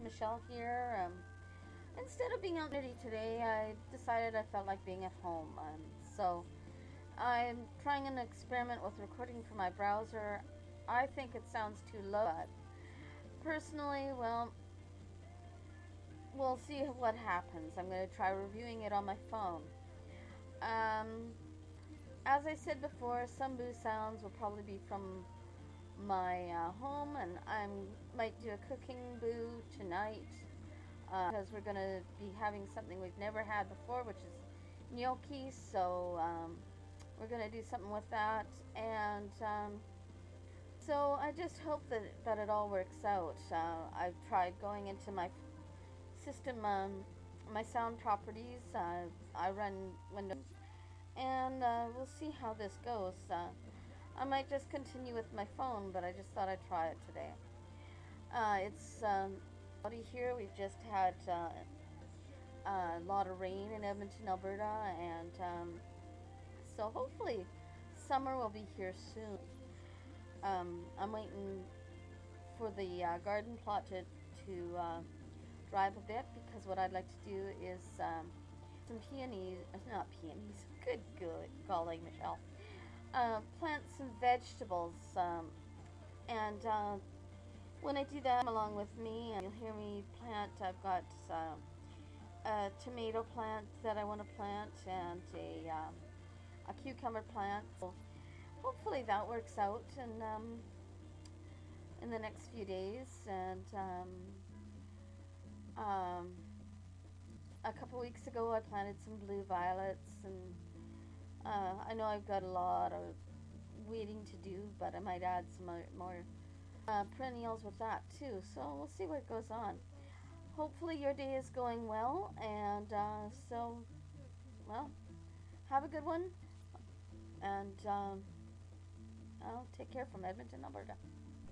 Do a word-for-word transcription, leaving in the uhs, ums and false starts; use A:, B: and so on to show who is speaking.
A: Michelle here. Um, instead of being out today, I decided I felt like being at home. Um, so I'm trying an experiment with recording from my browser. I think it sounds too low, but personally, well, we'll see what happens. I'm going to try reviewing it on my phone. Um, as I said before, some boo sounds will probably be from my uh, home, and I might do a cooking boo tonight uh, because we're going to be having something we've never had before, which is gnocchi. So um, we're going to do something with that, and um, so I just hope that that it all works out. Uh, I've tried going into my system, um, my sound properties. Uh, I run Windows, and uh, we'll see how this goes. Uh, I might just continue with my phone, but I just thought I'd try it today. Uh, it's um, cloudy here. We've just had uh, a lot of rain in Edmonton, Alberta, and um, so hopefully summer will be here soon. Um, I'm waiting for the uh, garden plot to, to uh, drive a bit, because what I'd like to do is um, some peonies, not peonies, good, good golly, Michelle. Uh, plant some vegetables, um, and uh, when I do that, come along with me, and you'll hear me plant. I've got uh, a tomato plant that I want to plant, and a um, a cucumber plant. So hopefully that works out, and um, in the next few days. And um, um, a couple weeks ago, I planted some blue violets, and uh, I know I've got a lot of waiting to do, but I might add some more uh, perennials with that too. So we'll see what goes on. Hopefully your day is going well, and uh, so, well, have a good one, and um, I'll take care from Edmonton, Alberta.